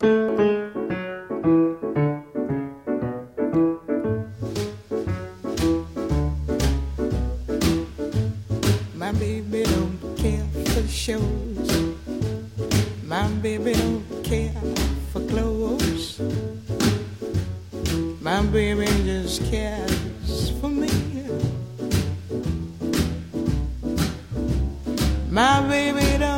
My baby don't care for shows. My baby don't care for clothes. My baby just cares for me. My baby don't